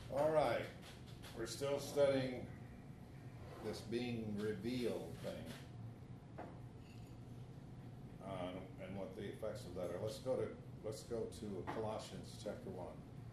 All right, we're still studying this being revealed thing and what the effects of that are. Let's go to Colossians chapter 1.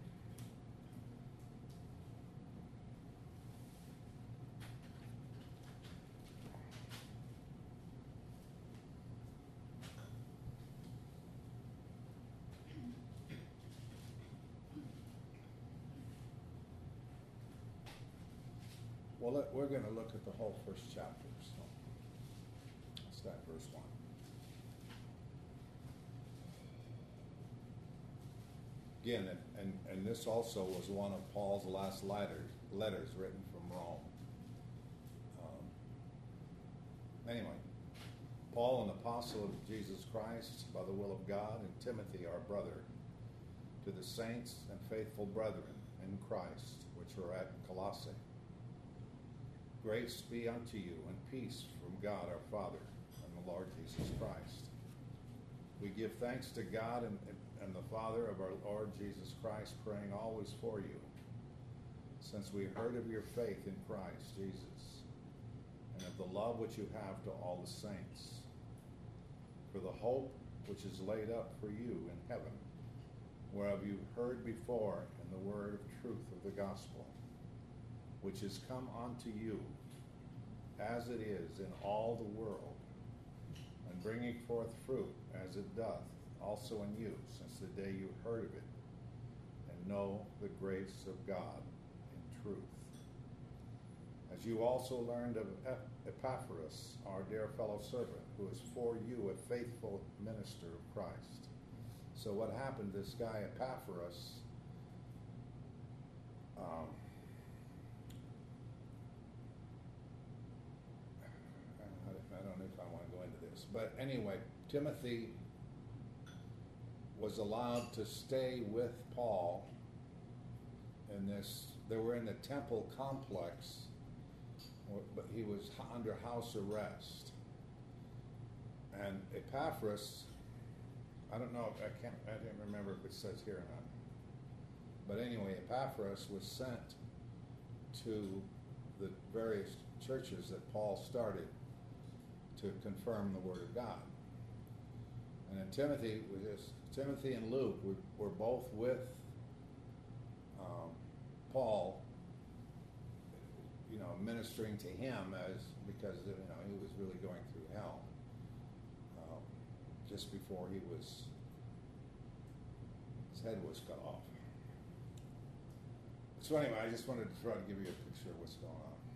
Well, we're going to look at the whole first chapter. So let's start verse 1. Again, and this also was one of Paul's last letters written from Rome. Anyway, Paul, an apostle of Jesus Christ, by the will of God, and Timothy, our brother, to the saints and faithful brethren in Christ, which are at Colossae. Grace be unto you, and peace from God our Father and the Lord Jesus Christ. We give thanks to God and the Father of our Lord Jesus Christ, praying always for you, since we heard of your faith in Christ Jesus, and of the love which you have to all the saints, for the hope which is laid up for you in heaven, whereof you heard before in the word of truth of the gospel, which is come unto you, as it is in all the world, and bringing forth fruit, as it doth also in you, since the day you heard of it, and know the grace of God in truth. As you also learned of Epaphras, our dear fellow servant, who is for you a faithful minister of Christ. So what happened, this guy Epaphras, I don't know if I want to go into this, but anyway, Timothy was allowed to stay with Paul in this. They were in the temple complex, but he was under house arrest. And Epaphras, I don't know, I didn't remember if it says here or not. But anyway, Epaphras was sent to the various churches that Paul started to confirm the Word of God. And then Timothy and Luke were both with Paul, ministering to him because he was really going through hell just before his head was cut off. So anyway, I just wanted to try to give you a picture of what's going on.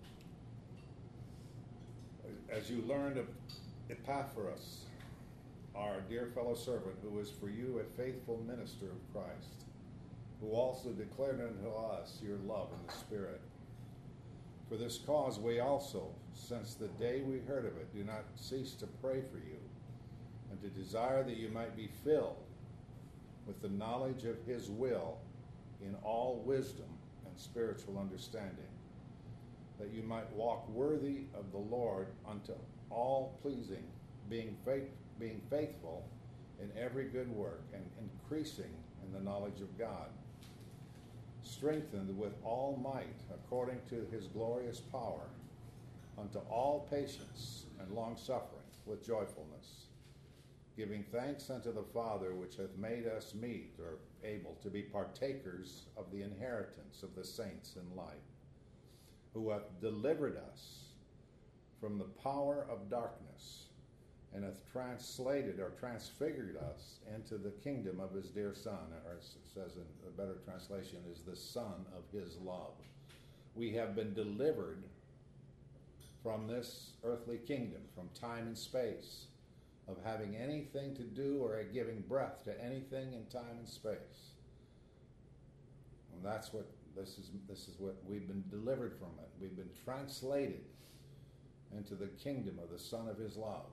As you learned of Epaphras, our dear fellow servant, who is for you a faithful minister of Christ, who also declared unto us your love in the Spirit. For this cause we also, since the day we heard of it, do not cease to pray for you, and to desire that you might be filled with the knowledge of his will in all wisdom and spiritual understanding, that you might walk worthy of the Lord unto all pleasing, being faithful in every good work, and increasing in the knowledge of God, strengthened with all might according to his glorious power, unto all patience and long-suffering with joyfulness, giving thanks unto the Father, which hath made us meet, or able to be partakers of the inheritance of the saints in light, who hath delivered us from the power of darkness, and hath translated or transfigured us into the kingdom of his dear Son, or it says in a better translation, is the Son of his love. We have been delivered from this earthly kingdom, from time and space, of having anything to do or giving breath to anything in time and space. And that's what this is what we've been delivered from it. We've been translated into the kingdom of the Son of his love.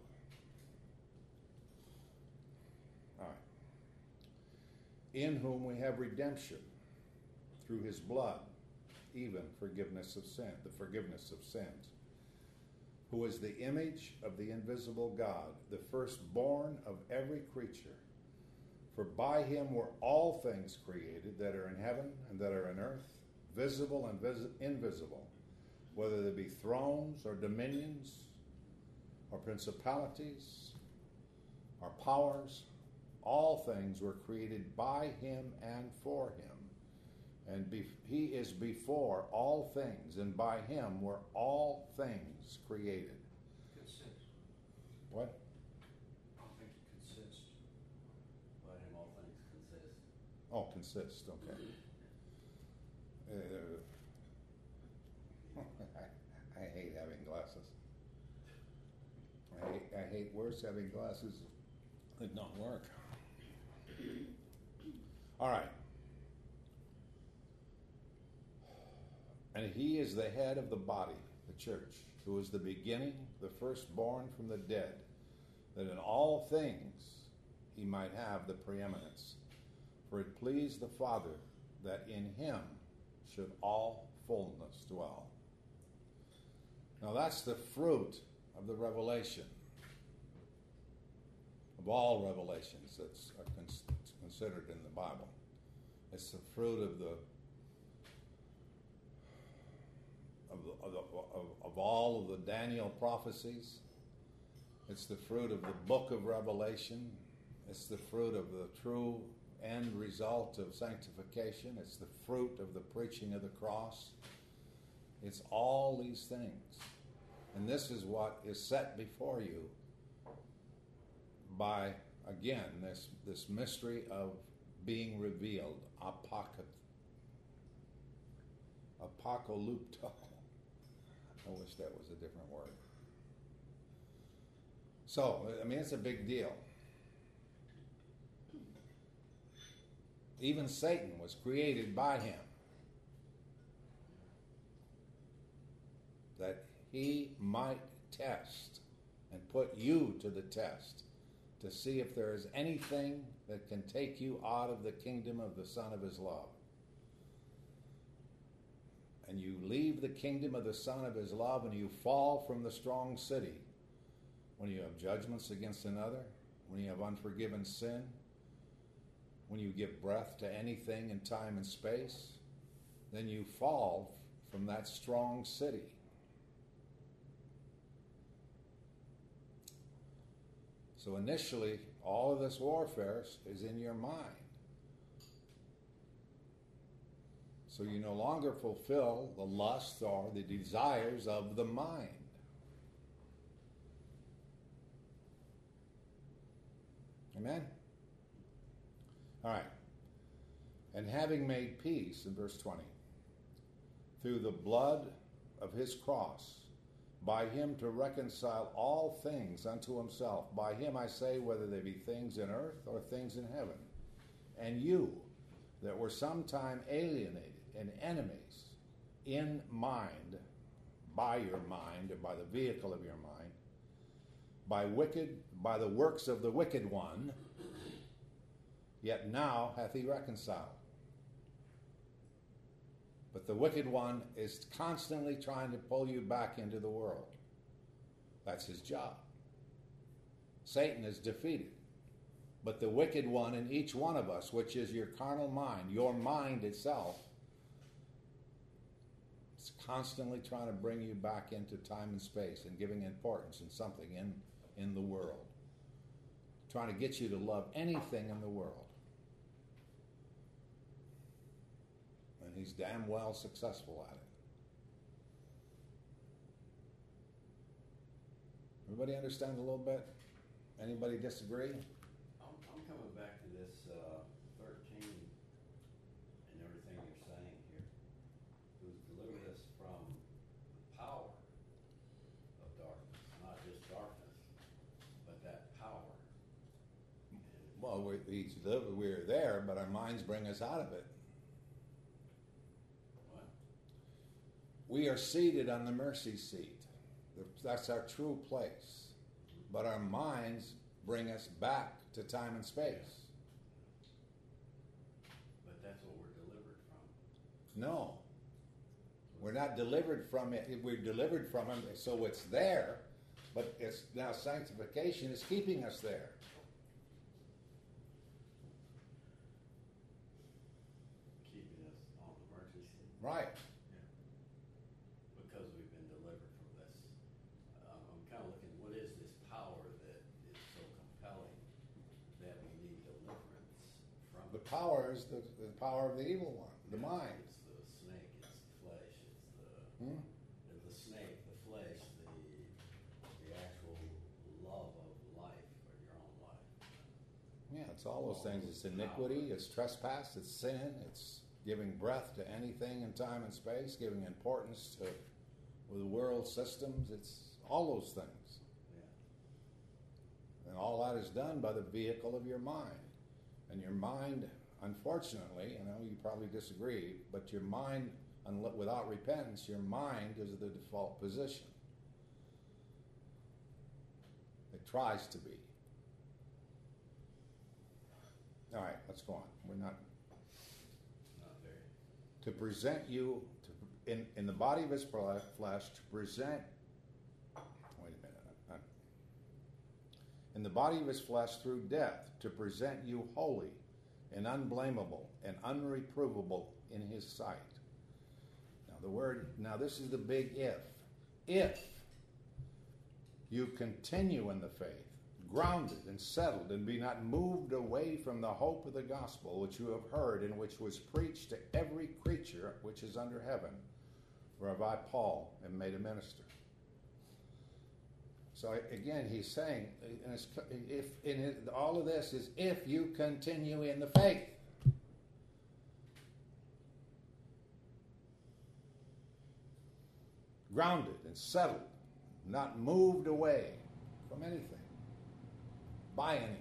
All right. In whom we have redemption through his blood, even forgiveness of sin, the forgiveness of sins, who is the image of the invisible God, the firstborn of every creature. For by him were all things created that are in heaven and that are in earth, visible and invisible, whether they be thrones or dominions or principalities or powers. All things were created by him and for him. And he is before all things, and by him were all things created. Consist. What? I don't think it consists. By him all things consist. Oh, consist, okay. I hate having glasses. I hate worse having glasses that don't work. All right. And he is the head of the body, the church, who is the beginning, the firstborn from the dead, that in all things he might have the preeminence. For it pleased the Father that in him should all fullness dwell. Now that's the fruit of the revelation, of all revelations that's considered in the Bible. It's the fruit of all of the Daniel prophecies. It's the fruit of the book of Revelation. It's the fruit of the true end result of sanctification. It's the fruit of the preaching of the cross. It's all these things. And this is what is set before you by, again, this mystery of being revealed, apocalypto. I wish that was a different word. So, I mean, it's a big deal. Even Satan was created by him, that he might test and put you to the test to see if there is anything that can take you out of the kingdom of the Son of his love. And you leave the kingdom of the Son of his love and you fall from the strong city when you have judgments against another, when you have unforgiven sin, when you give breath to anything in time and space, then you fall from that strong city. So initially, all of this warfare is in your mind. So you no longer fulfill the lusts or the desires of the mind. Amen? All right. And having made peace, in verse 20, through the blood of his cross, by him to reconcile all things unto himself. By him I say, whether they be things in earth or things in heaven. And you, that were sometime alienated and enemies in mind, by your mind, or by the vehicle of your mind, by the works of the wicked one, yet now hath he reconciled. But the wicked one is constantly trying to pull you back into the world. That's his job. Satan is defeated. But the wicked one in each one of us, which is your carnal mind, your mind itself, is constantly trying to bring you back into time and space and giving importance in something in the world. Trying to get you to love anything in the world. And he's damn well successful at it. Everybody understand a little bit? Anybody disagree? I'm coming back to this 13 and everything you're saying here. Who's delivered us from the power of darkness, not just darkness, but that power. Well, we're there, but our minds bring us out of it. What? We are seated on the mercy seat. That's our true place. But our minds bring us back to time and space. But that's what we're delivered from. No. We're not delivered from it. We're delivered from it, so it's there. But it's now sanctification is keeping us there. Keeping us on the mercy seat. Right. Because we've been delivered from this. I'm kind of looking, what is this power that is so compelling that we need deliverance from? The power is the power of the evil one, the mind. It's the snake, it's the flesh, Hmm? it's the snake, the flesh, the actual love of life, or your own life. Yeah, it's all those things. It's iniquity, it's trespass, it's sin, it's giving breath to anything in time and space, giving importance to the world systems. It's all those things. Yeah. And all that is done by the vehicle of your mind. And your mind, unfortunately, you probably disagree, but your mind, without repentance, your mind is the default position. It tries to be. All right, let's go on. We're not Very. to present you in the body of his flesh to present. Wait a minute. In the body of his flesh through death to present you holy and unblameable and unreprovable in his sight. Now this is the big if. If you continue in the faith, grounded and settled, and be not moved away from the hope of the gospel which you have heard and which was preached to every creature which is under heaven, whereof I, Paul, am made a minister. So again, he's saying, all of this is if you continue in the faith. Grounded and settled, not moved away from anything, by anything.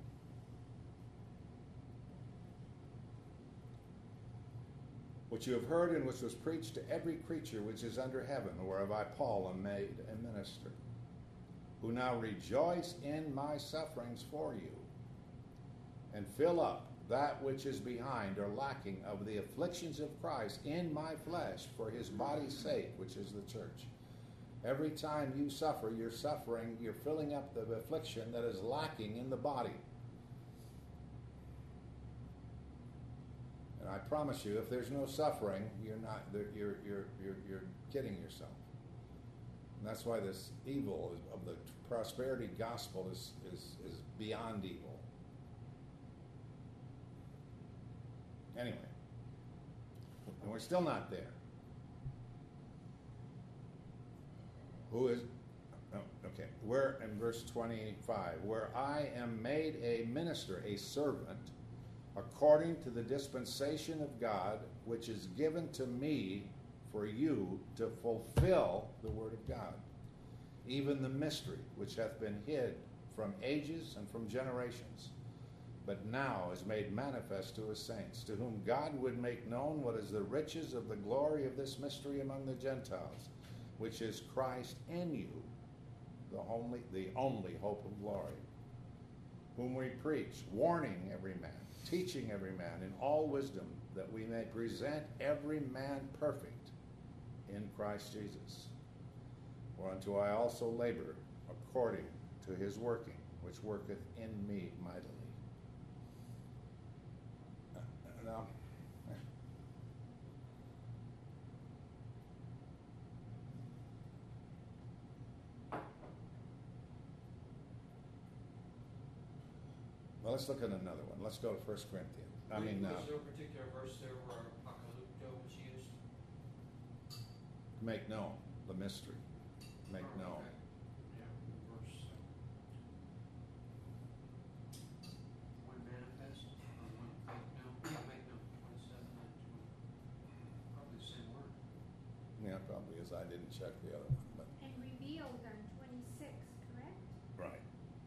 Which you have heard and which was preached to every creature which is under heaven, whereof I, Paul, am made a minister, who now rejoice in my sufferings for you, and fill up that which is behind or lacking of the afflictions of Christ in my flesh for his body's sake, which is the church. Every time you suffer, you're suffering, you're filling up the affliction that is lacking in the body. And I promise you, if there's no suffering, you're kidding yourself. And that's why this evil of the prosperity gospel is beyond evil. Anyway, and we're still not there. Who is, okay, where in verse 25, where I am made a minister, a servant, according to the dispensation of God, which is given to me for you to fulfill the word of God, even the mystery which hath been hid from ages and from generations, but now is made manifest to his saints, to whom God would make known what is the riches of the glory of this mystery among the Gentiles, which is Christ in you, the only hope of glory, whom we preach, warning every man, teaching every man in all wisdom, that we may present every man perfect in Christ Jesus. Whereunto I also labor according to his working, which worketh in me mightily. Now, well, let's look at another one. Let's go to 1 Corinthians. Was there a particular verse there where apocalypto was used? Make known the mystery. Make Oh, known. okay. Yeah, verse one manifest or one make known. Yeah, make known. 27 and 20. Probably the same word. Yeah, probably is. I didn't check the other one, but And revealed on 26, correct? right.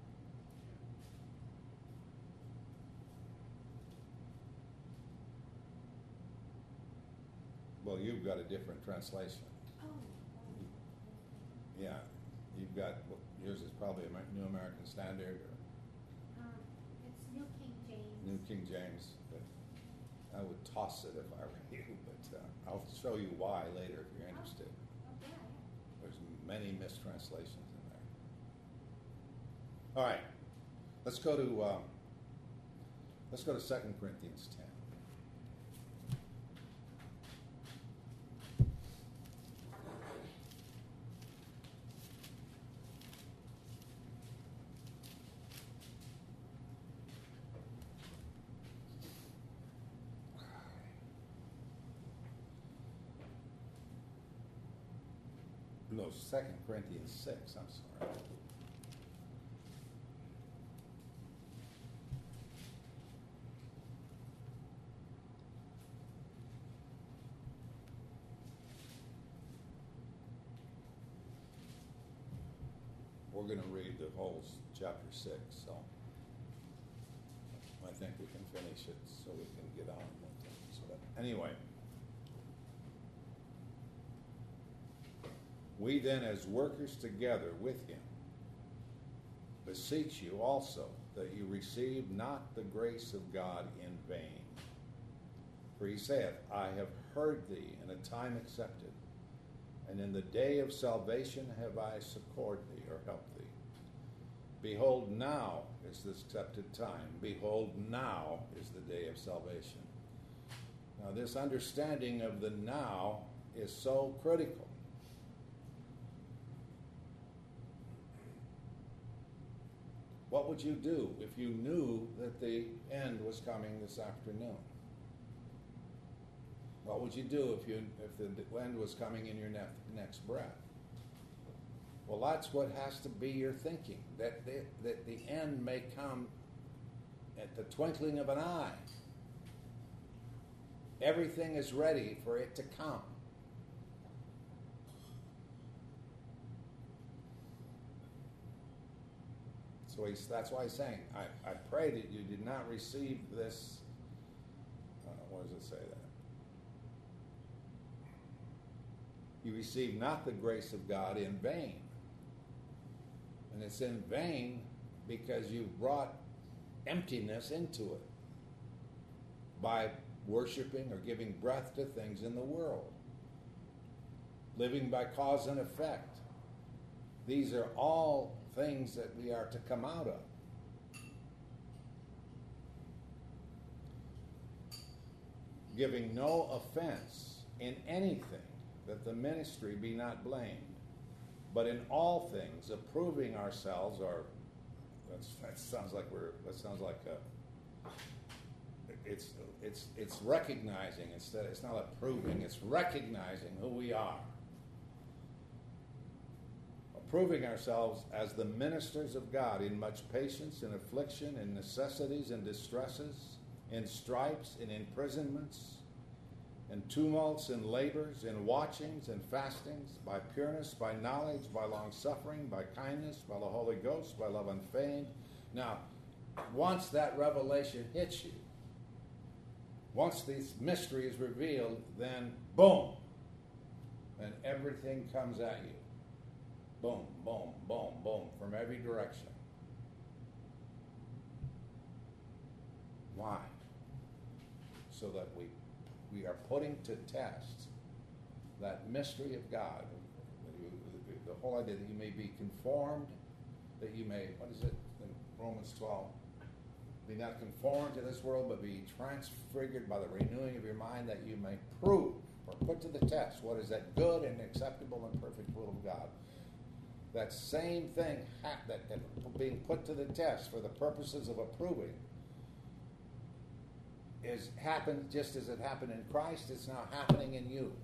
Well, you've got a different translation. Oh. Yeah, you've got, yours is probably a New American Standard or It's New King James. New King James, but I would toss it if I were you, but I'll show you why later if you're interested. Okay. There's many mistranslations in there. All right, let's go to 2 Corinthians 10. No, 2 Corinthians 6, I'm sorry. We're going to read the whole chapter 6, so I think we can finish it so we can get on with it. So anyway, we then as workers together with him beseech you also that you receive not the grace of God in vain. For he saith, I have heard thee in a time accepted, and in the day of salvation have I succored thee, or helped thee. Behold, now is the accepted time. Behold, now is the day of salvation. Now, this understanding of the now is so critical. What would you do if you knew that the end was coming this afternoon? What would you do if the end was coming in your next breath? Well, that's what has to be your thinking, that the end may come at the twinkling of an eye. Everything is ready for it to come. So that's why he's saying, I pray that you did not receive this, what does it say that? You receive not the grace of God in vain. And it's in vain because you've brought emptiness into it by worshiping or giving breath to things in the world. Living by cause and effect. These are all things that we are to come out of. Giving no offense in anything, that the ministry be not blamed, but in all things approving ourselves, or it's recognizing instead. It's not approving. It's recognizing who we are. Approving ourselves as the ministers of God in much patience, in affliction, in necessities, in distresses, in stripes, in imprisonments, in tumults, in labors, in watchings, in fastings, by pureness, by knowledge, by long-suffering, by kindness, by the Holy Ghost, by love unfeigned. Now, once that revelation hits you, once this mystery is revealed, then boom, and everything comes at you. Boom, boom, boom, boom, from every direction. Why? So that we are putting to test that mystery of God. The whole idea that you may be conformed, that you may, what is it in Romans 12? Be not conformed to this world, but be transfigured by the renewing of your mind, that you may prove or put to the test what is that good and acceptable and perfect will of God. That same thing that being put to the test for the purposes of approving is happened just as it happened in Christ. It's now happening in you.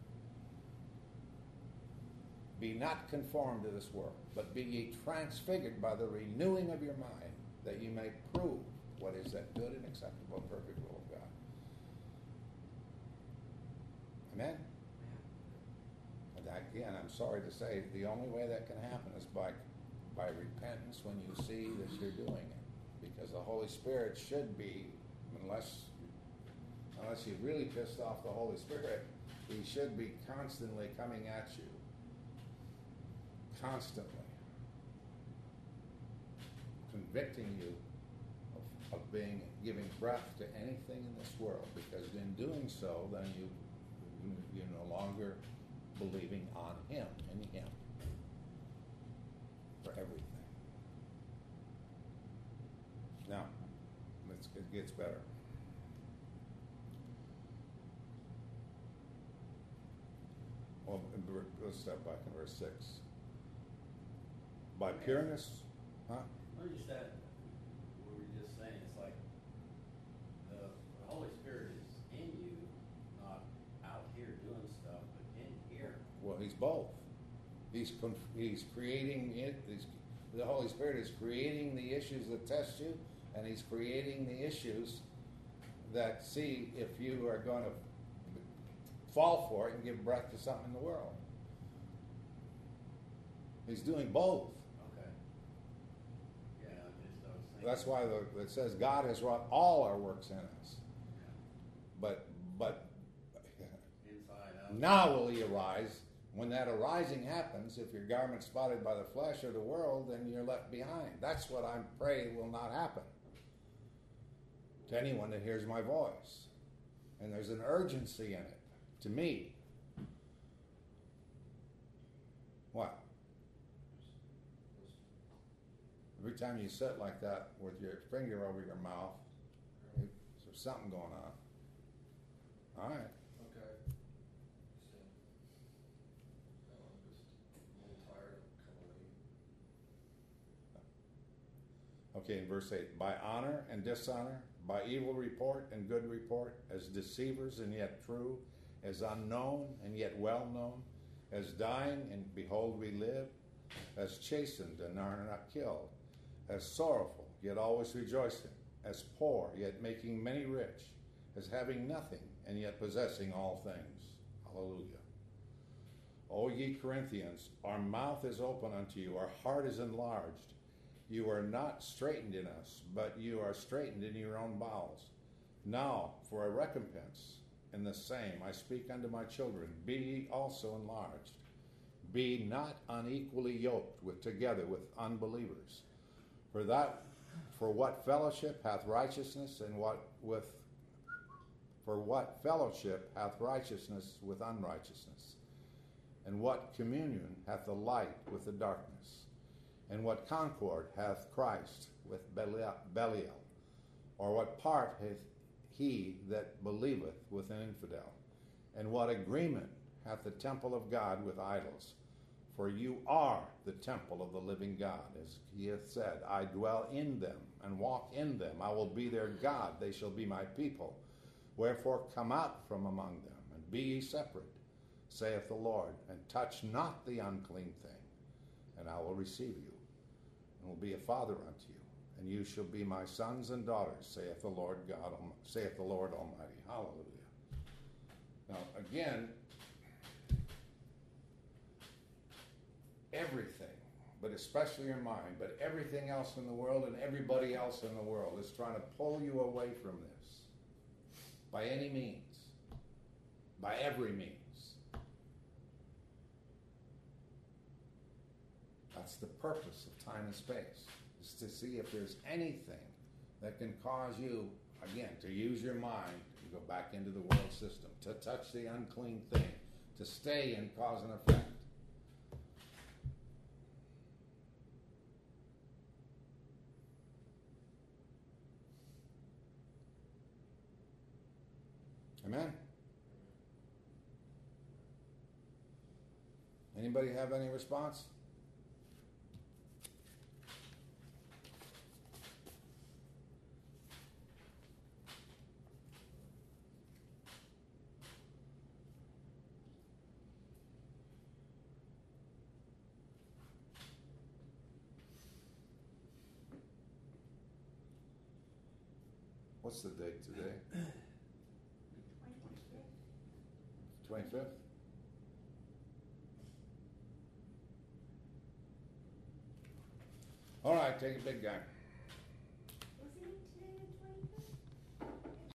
Be not conformed to this world, but be ye transfigured by the renewing of your mind, that you may prove what is that good and acceptable and perfect will of God. Amen? Again, I'm sorry to say, the only way that can happen is by repentance when you see that you're doing it. Because the Holy Spirit should be, unless you've really pissed off the Holy Spirit, He should be constantly coming at you. Constantly. Convicting you of giving breath to anything in this world. Because in doing so, then you're no longer believing on Him, in Him, for everything. Now, it gets better. Well, let's step back in verse 6. By pureness, huh? What is that? We were just saying, it's like the Holy Spirit is in you, not out here doing stuff, but in here. Well, He's both. He's creating it. The Holy Spirit is creating the issues that test you, and He's creating the issues that see if you are going to fall for it and give breath to something in the world. He's doing both. Okay. Yeah, I was thinking. That's why it says God has wrought all our works in us. But Inside out. now will He arise. When that arising happens, if your garment's spotted by the flesh or the world, then you're left behind. That's what I'm praying will not happen to anyone that hears my voice. And there's an urgency in it, to me. What? Every time you sit like that with your finger over your mouth, there's something going on. All right. Okay. So, I'm just a little tired of coming late. Okay, in verse 8, by honor and dishonor, by evil report and good report, as deceivers and yet true, as unknown and yet well known, as dying and behold we live, as chastened and are not killed, as sorrowful yet always rejoicing, as poor yet making many rich, as having nothing and yet possessing all things. Hallelujah. O ye Corinthians, our mouth is open unto you, our heart is enlarged. You are not straitened in us, but you are straitened in your own bowels. Now, for a recompense in the same, I speak unto my children, be ye also enlarged. Be not unequally yoked together with unbelievers. For what fellowship hath righteousness for what fellowship hath righteousness with unrighteousness? And what communion hath the light with the darkness? And what concord hath Christ with Belial? Or what part hath he that believeth with an infidel? And what agreement hath the temple of God with idols? For you are the temple of the living God, as he hath said, I dwell in them and walk in them. I will be their God, they shall be my people. Wherefore come out from among them, and be ye separate, saith the Lord, and touch not the unclean thing, and I will receive you, and will be a father unto you, and you shall be my sons and daughters, saith the Lord God, saith the Lord Almighty. Hallelujah. Now again, everything, but especially your mind, but everything else in the world and everybody else in the world is trying to pull you away from this by any means, by every means. That's the purpose of time and space, is to see if there's anything that can cause you, again, to use your mind, to go back into the world system, to touch the unclean thing, to stay in cause and effect. Amen? Anybody have any response? What's the date today? 25th? All right, take a big guy.